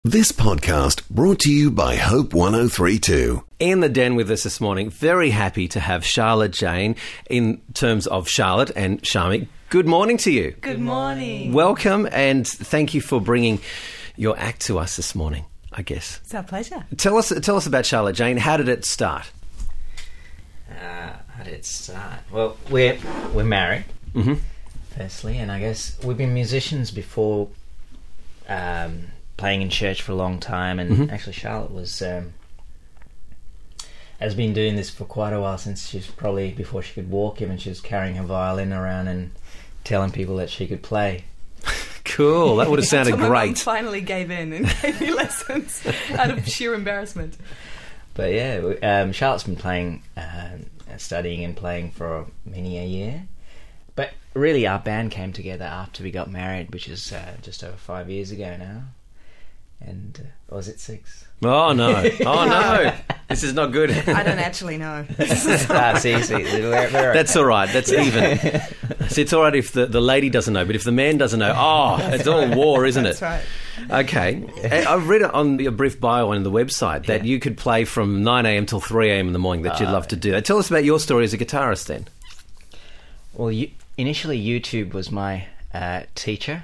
This podcast brought to you by Hope 103.2. In the den with us this morning, very happy to have Charlotte Jane in terms of Charlotte and Shami. Good morning to you. Good morning. Welcome and thank you for bringing your act to us this morning, I guess. It's our pleasure. Tell us about Charlotte Jane. How did it start? How did it start? Well, we're married, firstly, and I guess we've been musicians before, playing in church for a long time, and actually Charlotte has been doing this for quite a while, since she's probably before she could walk even. She was carrying her violin around and telling people that she could play. Cool, that would have sounded Until my mum great. finally gave in and gave me lessons out of sheer embarrassment. But yeah, Charlotte's been playing, studying and playing for many a year. But really our band came together after we got married, which is just over 5 years ago now. And or was it 6? Oh no, this is not good. I don't actually know. See, That's all right, that's even. See, it's all right if the lady doesn't know, but if the man doesn't know, it's all war, isn't it? That's right. Okay. I read it on your brief bio on the website that you could play from 9 a.m. till 3 a.m. in the morning, that you'd love to do that. Tell us about your story as a guitarist then. Well, initially YouTube was my teacher.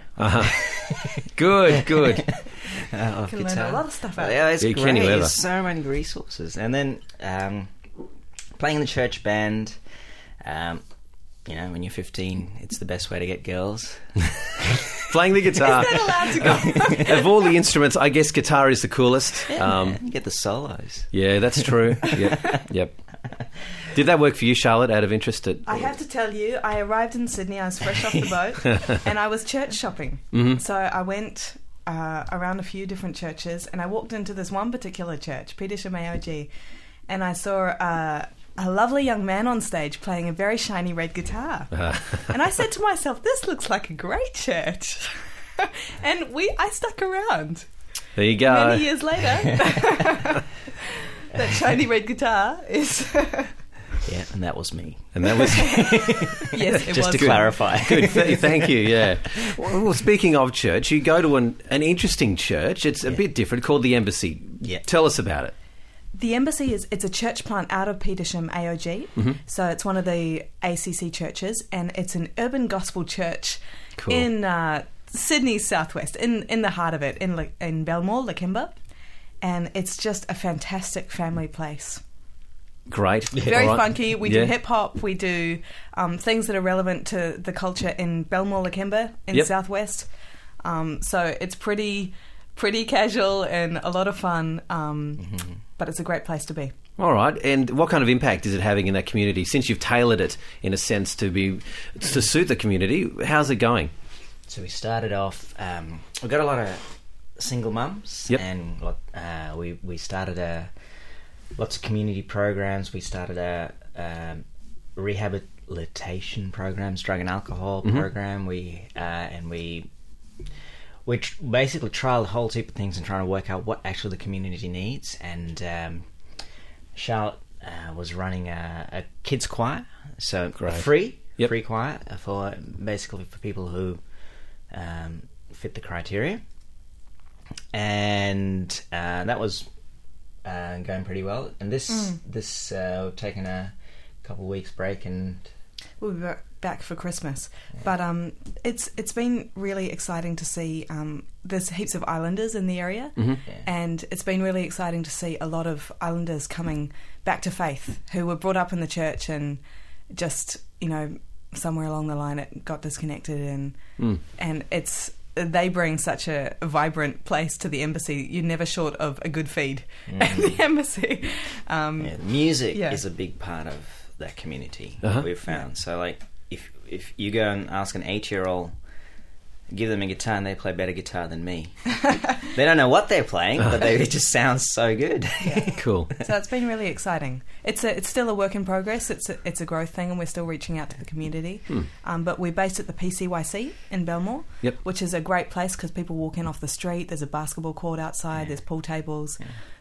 Good. Of Can learn guitar. a lot of stuff out of Yeah, it's Yeah, great. can you ever? There's so many resources. And then playing in the church band, when you're 15, it's the best way to get girls. Playing the guitar. Is that allowed to go? Of all the instruments, I guess guitar is the coolest. You get the solos. Yeah, that's true. Yep. Did that work for you, Charlotte, out of interest? I have to tell you, I arrived in Sydney, I was fresh off the boat, and I was church shopping. So I went around a few different churches, and I walked into this one particular church, Petersham AOG, and I saw a lovely young man on stage playing a very shiny red guitar. And I said to myself, this looks like a great church. And I stuck around. There you go. Many years later, that shiny red guitar is... Yeah, and that was me. And that was... Yes, it Just was. to clarify. Good, thank you, yeah. Well, speaking of church, you go to an interesting church. It's a bit different, called the Embassy. Yeah. Tell us about it. The Embassy it's a church plant out of Petersham AOG. So it's one of the ACC churches, and it's an urban gospel church in Sydney's southwest, in the heart of it, in Belmore, Lakemba. And it's just a fantastic family place. Great. Very All right. funky. We do hip-hop. We do things that are relevant to the culture in Belmore, Lakemba, in southwest. So it's pretty casual and a lot of fun, but it's a great place to be. All right. And what kind of impact is it having in that community? Since you've tailored it, in a sense, to suit the community, how's it going? So we started off... we got a lot of single mums, and we started lots of community programs. We started a rehabilitation programs, drug and alcohol program. We basically trialed a whole heap of things and trying to work out what actually the community needs. And Charlotte was running a kids choir, so free choir for people who fit the criteria, and that was going pretty well. And this we've taken a couple of weeks break, and we'll be back for Christmas. But it's been really exciting to see. There's heaps of islanders in the area, and it's been really exciting to see a lot of islanders coming back to faith who were brought up in the church and just somewhere along the line it got disconnected, and they bring such a vibrant place to the Embassy. You're never short of a good feed at the Embassy. Music is a big part of that community, we've found. So, like, if you go and ask an 8-year-old, give them a guitar and they play better guitar than me. They don't know what they're playing, but it just sounds so good. Cool. So it's been really exciting. It's still a work in progress. It's a growth thing, and we're still reaching out to the community. But we're based at the PCYC in Belmore, which is a great place because people walk in off the street. There's a basketball court outside. There's pool tables.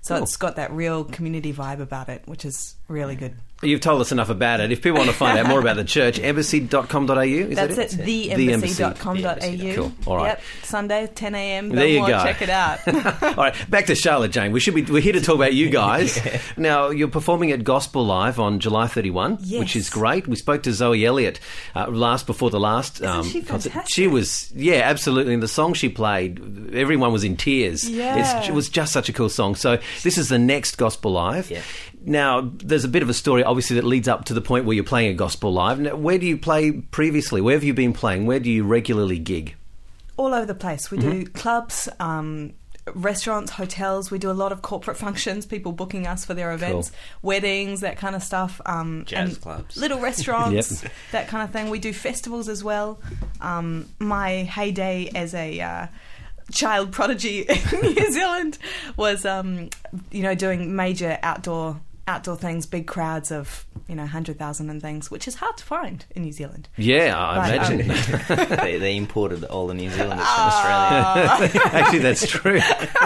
So Cool. it's got that real community vibe about it, which is really good. You've told us enough about it. If people want to find out more about the church, embassy.com.au, is That's that it? it, theembassy.com.au. Cool, all right. Yep, Sunday, 10 a.m. There you go. Check it out. All right, back to Charlotte Jane. We're here to talk about you guys. Now, you're performing at Gospel Live on July 31, Yes. which is great. We spoke to Zoe Elliott before the last Isn't she concert. fantastic? She was, absolutely. And the song she played, everyone was in tears. Yeah. It was just such a cool song. So this is the next Gospel Live. Yeah. Now, there's a bit of a story, obviously, that leads up to the point where you're playing a Gospel Live. Now, where do you play previously? Where have you been playing? Where do you regularly gig? All over the place. We do clubs, restaurants, hotels. We do a lot of corporate functions, people booking us for their events, weddings, that kind of stuff. Jazz and clubs. Little restaurants, Yep. that kind of thing. We do festivals as well. My heyday as a child prodigy in New Zealand was, doing major outdoor things, big crowds of, 100,000 and things, which is hard to find in New Zealand. Yeah, I But, imagine. They imported all the New Zealanders from Australia. Actually, that's true.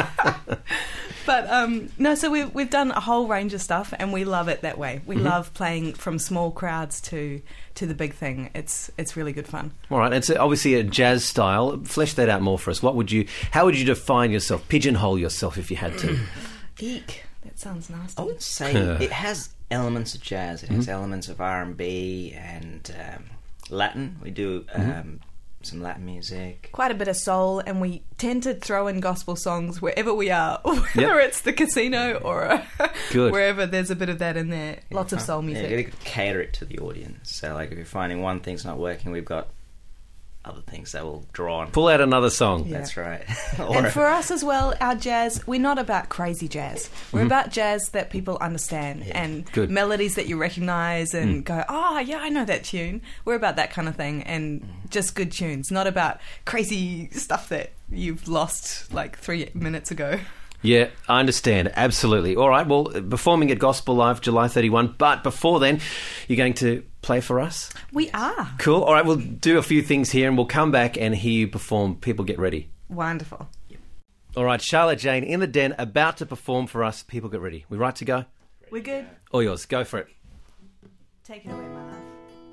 But no, so we've done a whole range of stuff, and we love it that way. We love playing from small crowds to the big thing. It's really good fun. All right, it's obviously a jazz style. Flesh that out more for us. How would you define yourself, pigeonhole yourself if you had to? Eek, that sounds nasty. I would say it has elements of jazz. It has elements of R&B and Latin. We do some Latin music. Quite a bit of soul, and we tend to throw in gospel songs wherever we are, whether it's the casino or Good. wherever there's a bit of that in there. Lots of soul music. Yeah, you got to cater it to the audience. So, like, if you're finding one thing's not working, we've got other things that will draw on. Pull out another song. Yeah. That's right. And for us as well, our jazz, we're not about crazy jazz. We're about jazz that people understand and Good. melodies that you recognise and go, oh, yeah, I know that tune. We're about that kind of thing and just good tunes, not about crazy stuff that you've lost like 3 minutes ago. Yeah, I understand. Absolutely. All right, well, performing at Gospel Live July 31, but before then, you're going to play for us? We are. Cool. All right, we'll do a few things here and we'll come back and hear you perform. People get ready. Wonderful. All right, Charlotte Jane in the den, about to perform for us. People get ready. We right to go? We're good. All yours. Go for it. Take it away, my love.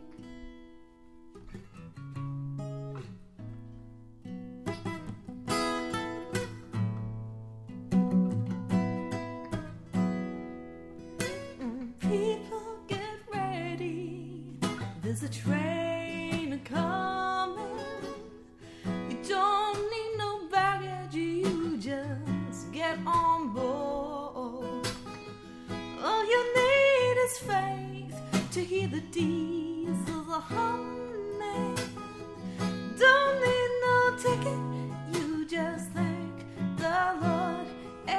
People get ready. There's a train coming. You don't need no baggage. You just get on board. All you need is faith to hear the diesel humming. Don't need no ticket. You just thank the Lord.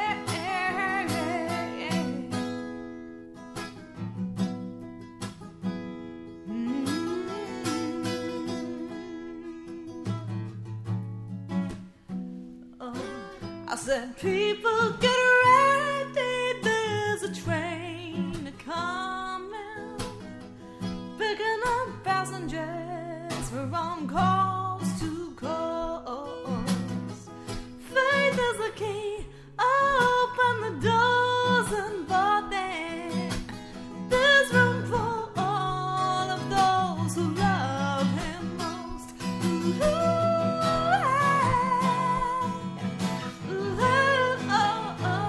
I said, people get ready, there's a train coming, picking up passengers from coast to coast. Faith is the key, open the doors and board them. There's room for all of those who love him most. Ooh,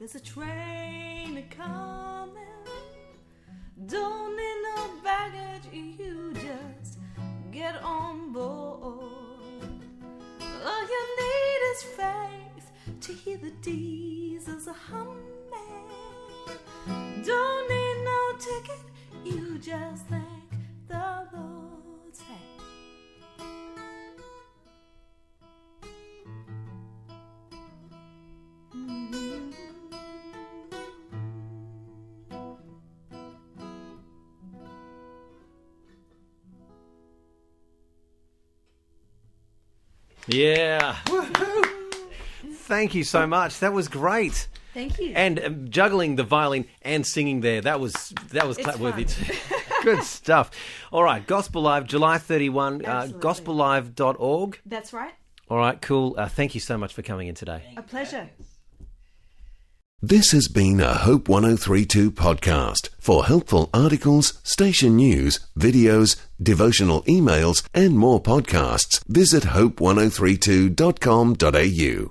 There's a train a-coming. Don't need no baggage, you just get on board. All you need is faith to hear the diesels a-humming. Don't need no ticket, you just thank the Lord's hand. Yeah. Thank you so much. That was great. Thank you. And juggling the violin and singing there, that was clap-worthy too. Good stuff. All right, Gospel Live, July 31, gospellive.org. That's right. All right, cool. Thank you so much for coming in today. A pleasure. This has been a Hope 1032 podcast. For helpful articles, station news, videos, devotional emails, and more podcasts, visit hope1032.com.au.